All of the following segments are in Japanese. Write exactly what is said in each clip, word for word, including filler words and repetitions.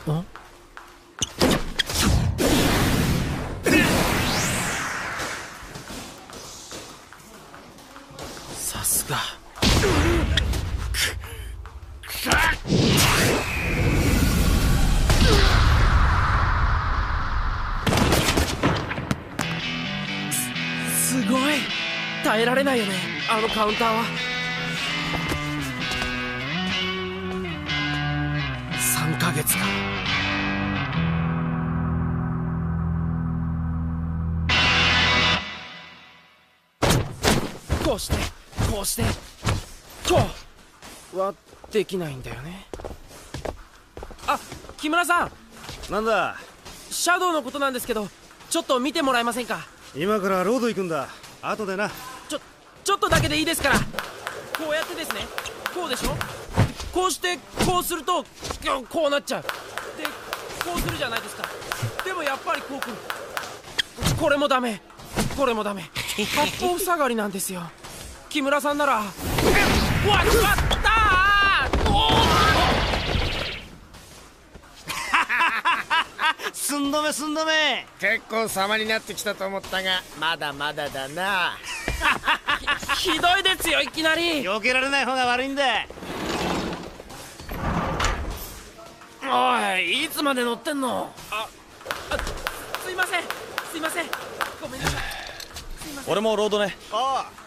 あ、さすが。すごい。耐えられないよね、あのカウンターは。さんかげつか。こうしてこうしてこうはできないんだよね。あ、木村さん。 なんだ。 シャドウのことなんですけど、ちょっと見てもらえませんか？ 今からロード行くんだ。後でな。 ちょちょっとだけでいいですから。こうやってですね。こうでしょ。こうしてこうするとこうなっちゃう。でこうするじゃないですか。でもやっぱりこうくる。これもダメ、これもダメ。八方塞がりなんですよ。木村さんなら。うわっ、しまったー。おーすんどめすんどめ。 結構様になってきたと思ったが、まだまだだな。 ひどいですよ、いきなり。 避けられない方が悪いんだ。 おい、いつまで乗ってんの？あ、あ、すいませんすいません、ごめんなさい。 俺もロードね。 ああ。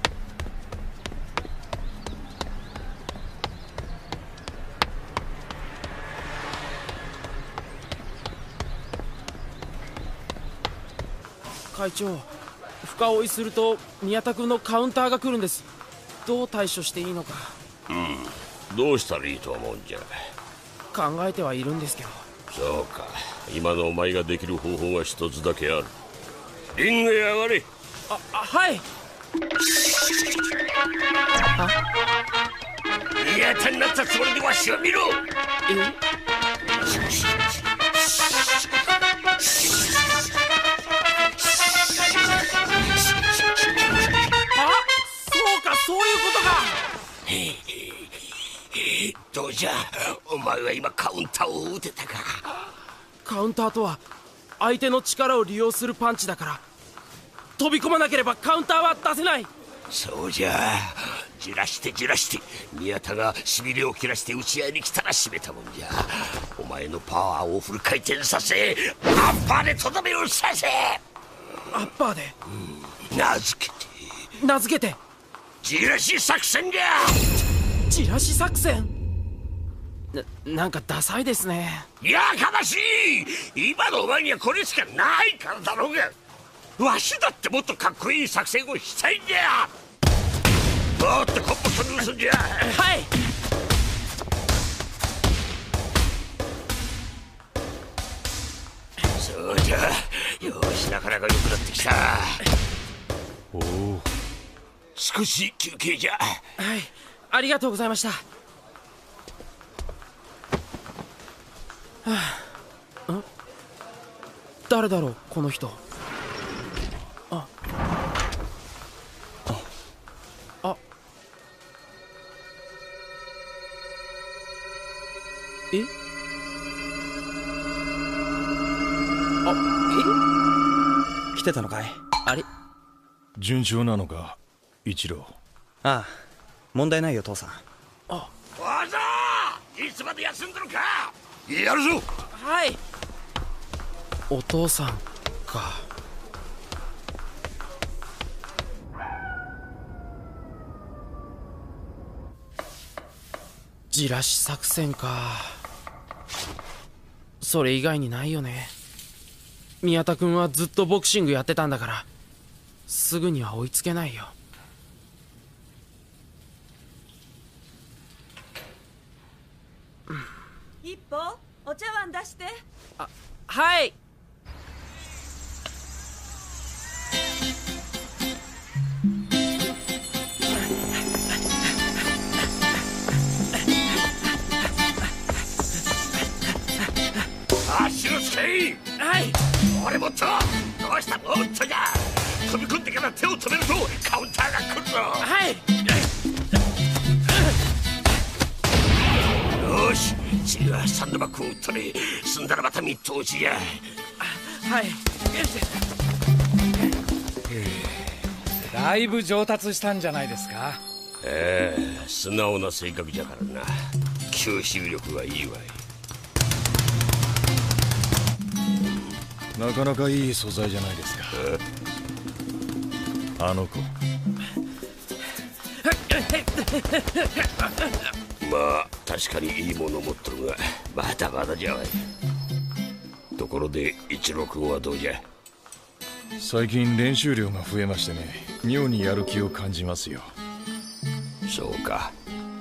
会長、深追いすると宮田君のカウンターが来るんです。どう対処していいのか。 うん、どうしたらいいと思うんじゃ。 考えてはいるんですけど。 そうか、今のお前ができる方法は一つだけある。リングへ上がれ。 あ、あ、はい。あ、 宮田になったつもりでわしを見ろ。 え？そういうことか。 どうじゃ、お前は今カウンターを打てたか。 カウンターとは相手の力を利用するパンチだから、飛び込まなければカウンターは出せない。 そうじゃ、じらしてじらして宮田がしびれを切らして打ち合いに来たら締めたもんじゃ。お前のパワーをフル回転させ、アッパーでとどめを刺せ。 アッパーで、 うん、名付けて名付けてじらし作戦じゃ。 じらし作戦な、なんかダサいですね。 やかましい。今のお前にはこれしかないからだろうが。わしだってもっとかっこいい作戦をしたいんじゃ。もっとコンパクトに打つんじゃ。 はい。 そうじゃ、よし、なかなか良くなってきた。 おお、 少し休憩じゃ。 はい、ありがとうございました。はあ、ん？誰だろう、この人。あ、あ、あ、え？あ、 え？来てたのかい？ あれ？ 順調なのか、一郎。 ああ、問題ないよ父さん。 あ、わざー、いつまで休んでるか。やるぞ。 はい。お父さんか。じらし作戦か。それ以外にないよね。宮田君はずっとボクシングやってたんだから、すぐには追いつけないよ。 一歩お茶碗出して。 あ、はい。 足をつけ。 はい。 俺もっと。どうしたもっとじゃ。飛び込んでから手を止めるとカウンターが来るぞ。 はい。 よし、じわサンドバッグを撃ったね。済んだらまたミット落ちじゃ。 はい。 だいぶ上達したんじゃないですか。 ええ、素直な性格じゃからな。吸収力がいいわい。 なかなかいい素材じゃないですか。あの子。 まあ確かにいいもの持っとるがまだまだじゃわい。ところで一郎君はどうじゃ。 最近練習量が増えましてね、妙にやる気を感じますよ。 そうか。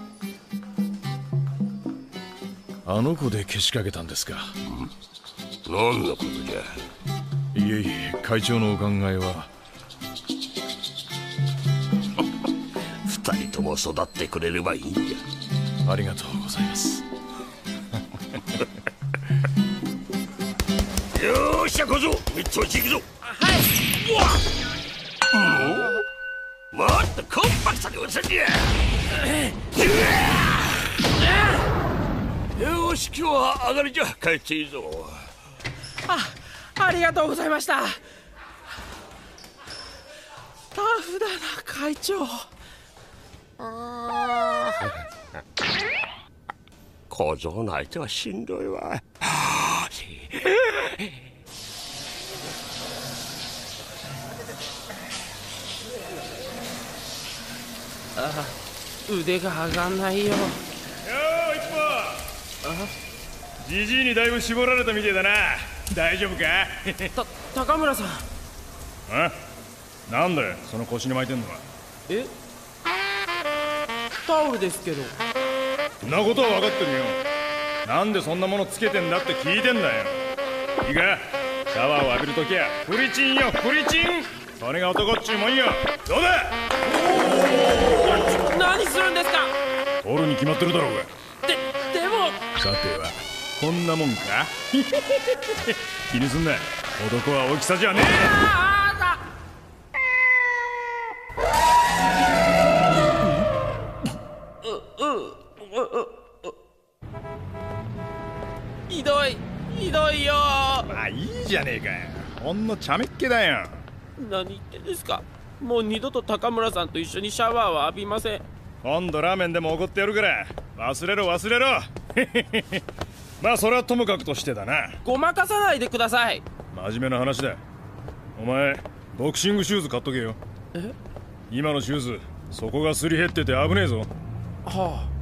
あの子でけしかけたんですか。 何のことじゃ。 いえいえ、会長のお考えは。 二人とも育ってくれればいいんじゃ。ありがとうございます。 よーしゃ小僧、三つ落ち行くぞ。 はい。 もっとコンパクトに落ちるんじゃ。よし、今日は上がりじゃ。帰っていいぞ。 あ、ありがとうございました。タフだな会長。 小僧の相手はしんどいわ。 あ、腕が上がんないよ。よー、 一歩。じじいにだいぶ絞られたみてえだな。大丈夫か？ た、高村さん。 あ？なんだよ、その腰に巻いてんのは。 え？タオルですけど。 そんなことは分かってるよ。なんでそんなものつけてんだって聞いてんだよ。いいか、シャワーを浴びるときはフリチンよ、フリチン。それが男っちゅうもんよ。どうだ？ 何するんですか？ 取るに決まってるだろうが。 で、でも。 さてはこんなもんか？気にすんな。男は大きさじゃねえ。 ひどい、ひどいよ。 まあいいじゃねえかよ。ほんの茶目っ気だよ。 何言ってんですか。もう二度と高村さんと一緒にシャワーは浴びません。 今度ラーメンでもおごってやるから忘れろ忘れろ。まあそれはともかくとしてだな。 ごまかさないでください。 真面目な話だ。お前ボクシングシューズ買っとけよ。 え？ 今のシューズ底がすり減ってて危ねえぞ。 はあ。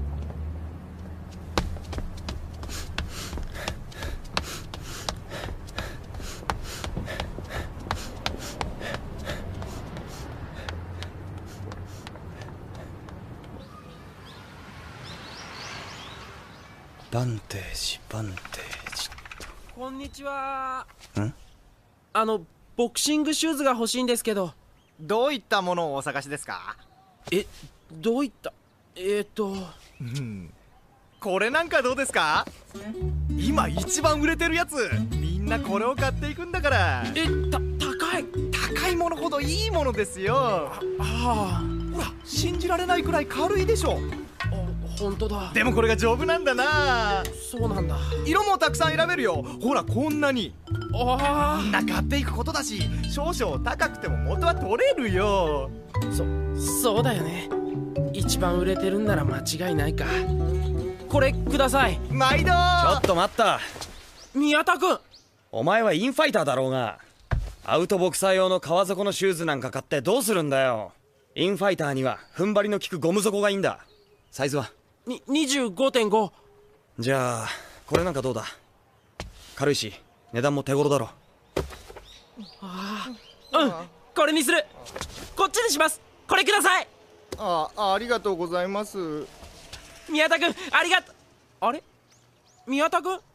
バンテージバンテージ。 こんにちは。 ん？ あのボクシングシューズが欲しいんですけど。 どういったものをお探しですか？ え、どういったえー、っとこれなんかどうですか？今一番売れてるやつ。みんなこれを買っていくんだから。 え、た、高い高いものほどいいものですよ。 はあ。 ほら信じられないくらい軽いでしょ。 本当だ。 でもこれが丈夫なんだな。 そうなんだ。 色もたくさん選べるよ。ほらこんなに。 ああ。 みんな買っていくことだし、少々高くても元は取れるよ。 そ、そうだよね。一番売れてるんなら間違いないか。これください。 毎度。ちょっと待った。 宮田君。 お前はインファイターだろうが、アウトボクサー用の革底のシューズなんか買ってどうするんだよ。インファイターには踏ん張りの効くゴム底がいいんだ。サイズはに にじゅうごてんご。 じゃあこれなんかどうだ。軽いし値段も手頃だろ。 ああ、うん、これにする。こっちにします。これください。 ああ、ありがとうございます。 宮田君ありがと。あれ、宮田君。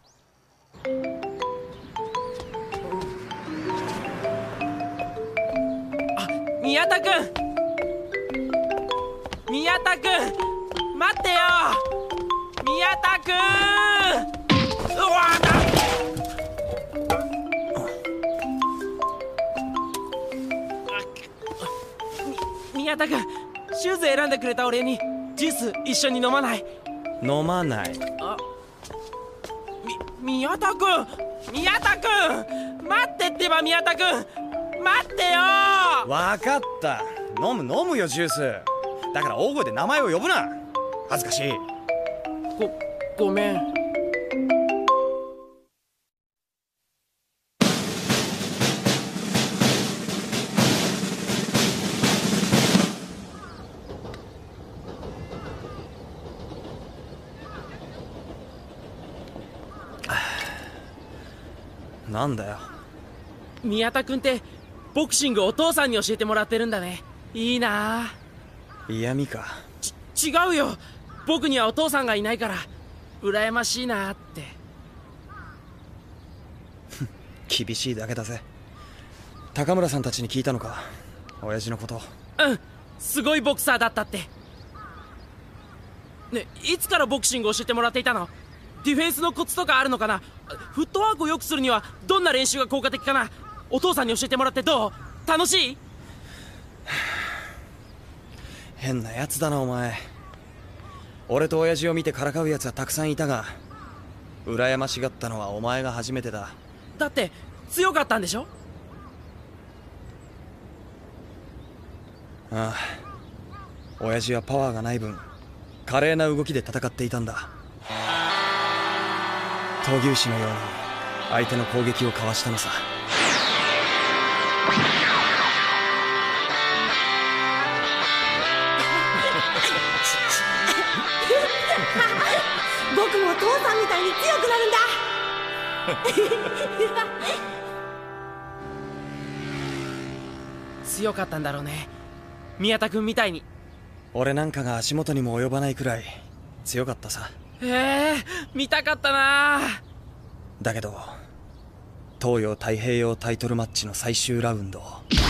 あ、宮田君宮田君待ってよ。宮田君。うわーだ。み宮田君、シューズ選んでくれたお礼にジュース一緒に飲まない？ 飲まない。 あ、 み宮田君宮田君待ってってば宮田君待ってよ。 分かった、飲む飲むよジュース。だから大声で名前を呼ぶな、恥ずかしい。 ごごめん。 なんだよ。 宮田君ってボクシングお父さんに教えてもらってるんだね。いいな。 嫌味か。 ち違うよ、僕にはお父さんがいないから羨ましいなって。 厳しいだけだぜ。高村さんたちに聞いたのか、親父のこと。 うん、すごいボクサーだったって。ね、いつからボクシング教えてもらっていたの？ディフェンスのコツとかあるのかな？フットワークを良くするにはどんな練習が効果的かな？お父さんに教えてもらってどう？楽しい？ 変なやつだなお前。俺と親父を見てからかうやつはたくさんいたが、羨ましがったのはお前が初めてだ。 だって強かったんでしょ？ ああ、親父はパワーがない分華麗な動きで戦っていたんだ。闘牛士のように相手の攻撃をかわしたのさ。 僕も父さんみたいに強くなるんだ。 強かったんだろうね、宮田君みたいに。 俺なんかが足元にも及ばないくらい強かったさ。 へえ、見たかったな。 だけど東洋太平洋タイトルマッチの最終ラウンド、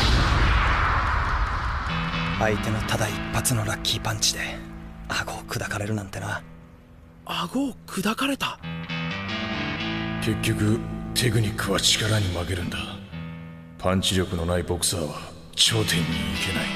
相手のただ一発のラッキーパンチで顎を砕かれるなんてな。 顎を砕かれた？ 結局テクニックは力に負けるんだ。パンチ力のないボクサーは頂点に行けない。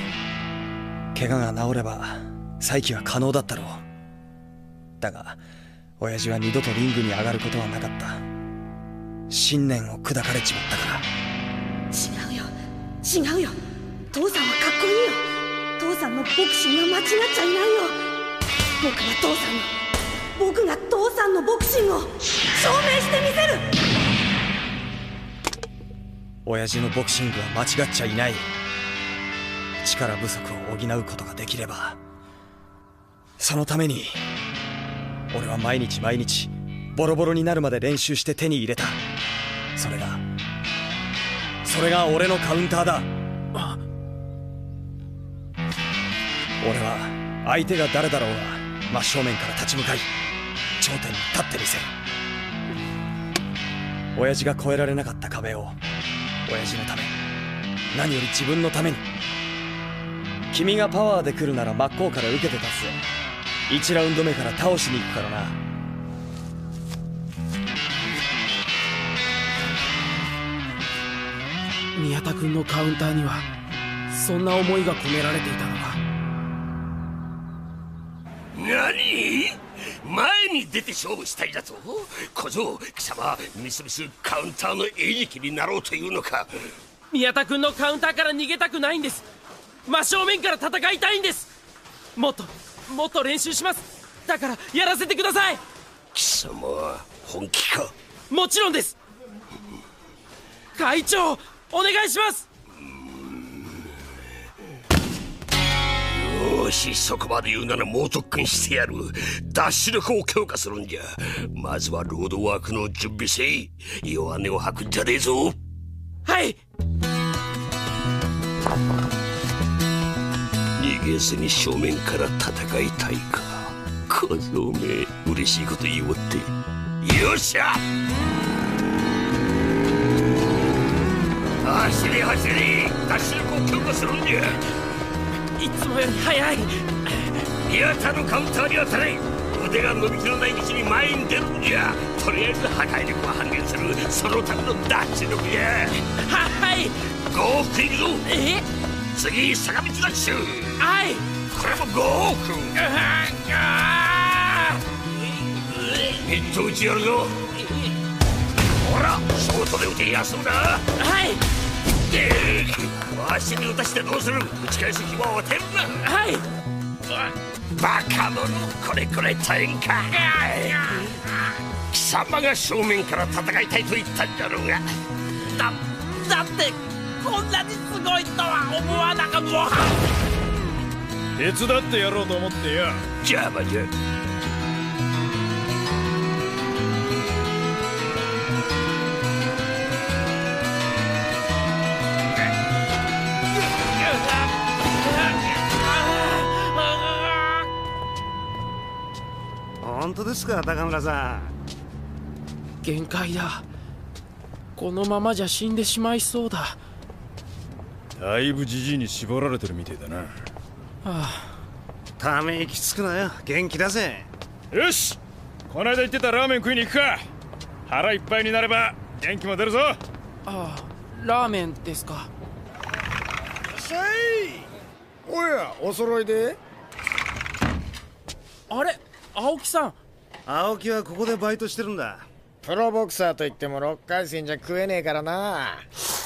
怪我が治れば再起は可能だったろう。だが親父は二度とリングに上がることはなかった。信念を砕かれちまったから。 違うよ違うよ、父さんはかっこいいよ。父さんのボクシングは間違っちゃいないよ。僕が父さんの僕が父さんのボクシングを証明してみせる。 親父のボクシングは間違っちゃいない。力不足を補うことができれば、そのために俺は毎日毎日ボロボロになるまで練習して手に入れた。それがそれが俺のカウンターだ。俺は相手が誰だろうが真正面から立ち向かい頂点に立ってみせる。親父が越えられなかった壁を親父のため、何より自分のために。君がパワーで来るなら真っ向から受けて立つぜ。いちラウンド目から倒しに行くからな。 宮田君のカウンターにはそんな思いが込められていたのか。 何？前に出て勝負したいだと？小僧、貴様みすみすカウンターの餌食になろうというのか？ 宮田君のカウンターから逃げたくないんです。真正面から戦いたいんです。もっともっと練習します。だからやらせてください。 貴様は本気か？ もちろんです。会長お願いします。 よし、そこまで言うならもう特訓してやる。ダッシュ力を強化するんじゃ。まずはロードワークの準備せい。弱音を吐くんじゃねえぞ。 はい。 逃げずに正面から戦いたいか。小僧め、嬉しいこと言おって。よっしゃ、走り走り、ダッシュ力を強化するんじゃ。 いつもより速い。 宮田のカウンターに当たれ。腕が伸びきらない道に前に出るんじゃ。とりあえず破壊力が半減する、そのためのダッシュ力じゃ。 は、はい。 ご往復いくぞ。 え？ 次、坂道ダッシュ。 はい。 これもご往復。ミット打ちやるぞ。 ほらショートで打て休むな。 はいで足に打たしてどうする。打ち返す暇を当てるな。 はい。 バカ者、これくらい大変か。貴様が正面から戦いたいと言ったんだろうが。 だだってこんなにすごいとは思わなかった。 手伝ってやろうと思ってよ。 邪魔じゃ。 本当ですか、高村さん。 限界だ。このままじゃ死んでしまいそうだ。 だいぶじじいに絞られてるみてえだな。はあ、ため息つくなよ、元気だぜ。 よし、こないだ言ってたラーメン食いに行くか。腹いっぱいになれば元気も出るぞ。ああ、ラーメンですか。 しゃい。おや、お揃いで。 あれ、青木さん。 青木はここでバイトしてるんだ。 プロボクサーといってもろっかい戦じゃ食えねえからな。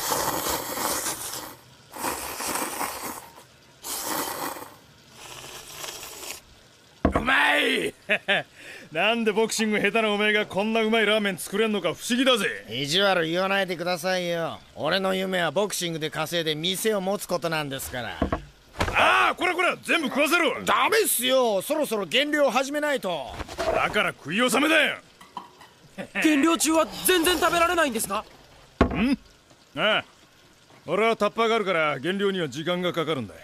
うまいなんでボクシング下手なおめえがこんなうまいラーメン作れんのか不思議だぜ。 意地悪言わないでくださいよ。俺の夢はボクシングで稼いで店を持つことなんですから。 ああ、こらこら全部食わせろ。 ダメっすよ、そろそろ減量始めないと。 だから食い納めだよ。 減量中は全然食べられないんですか。 んああ、俺はタッパーがあるから減量には時間がかかるんだ。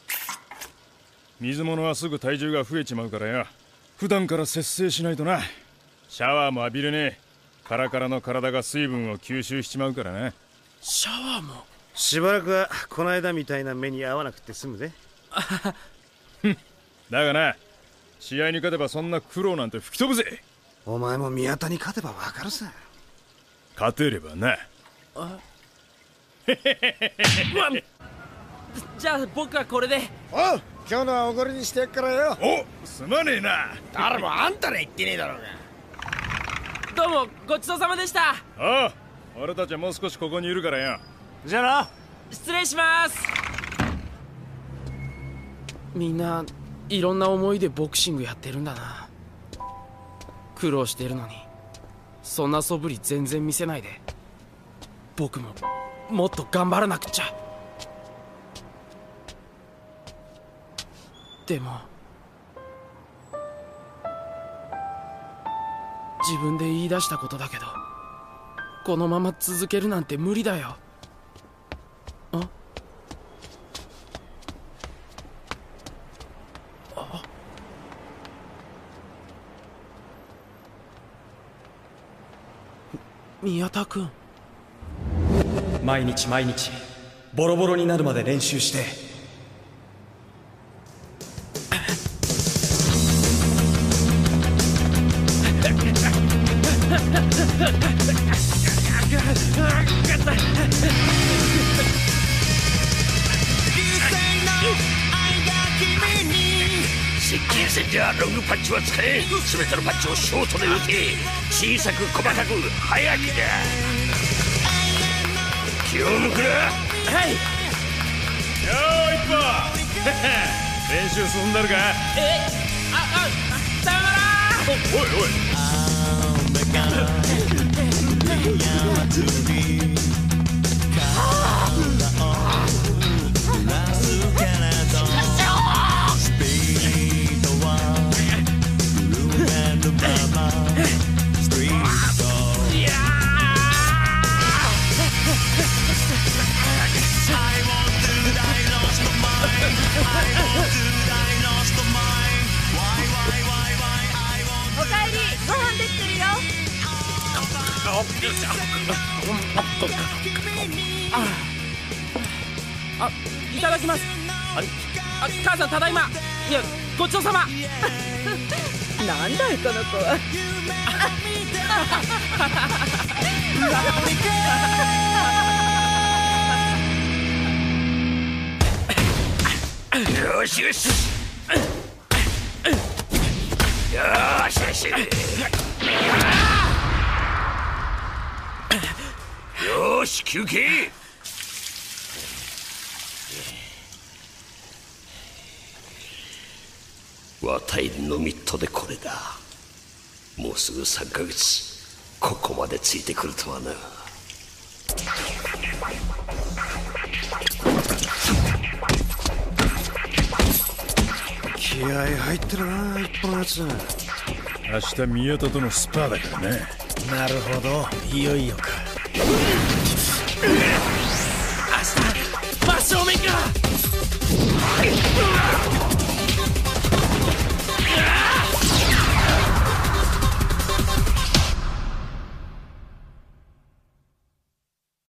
水物はすぐ体重が増えちまうからよ。普段から節制しないとな。シャワーも浴びれねえ。カラカラの体が水分を吸収しちまうからな。 シャワーも。 しばらくはこの間みたいな目に遭わなくて済むぜ。 だがな、試合に勝てばそんな苦労なんて吹き飛ぶぜ。 お前も宮田に勝てばわかるさ。 勝てればな。 あじゃあ僕はこれで。 おう、今日のはおごりにしてやっからよ。 お、すまねえな。 誰もあんたら言ってねえだろうが。 どうもごちそうさまでした。 ああ、俺たちはもう少しここにいるからよ。 じゃあな。 失礼します。みんないろんな思いでボクシングやってるんだな。苦労してるのにそんな素振り全然見せないで。僕ももっと頑張らなくちゃ。でも自分で言い出したことだけど、このまま続けるなんて無理だよ。ああ、宮田君。 毎日毎日ボロボロになるまで練習して接近戦じゃロングパンチは使え。全てのパンチをショートで打て。小さく細かく早くだ。気を抜くな。 はい。 よーい、一歩練習進んだるか。 えああさよなら。 おおいおいおかえり、ご飯できてるよ。 あ、いただきます。あれ、あ、母さんただいま。いや、ごちそうさま。 なんだいこの子は。 よしよしよしよし。 よし休憩。ワタイのミットでこれだ。もうすぐさんかげつここまでついてくるとはな。 気合入ってるな一本のやつ。 明日宮田とのスパーだからね。 なるほど、いよいよか。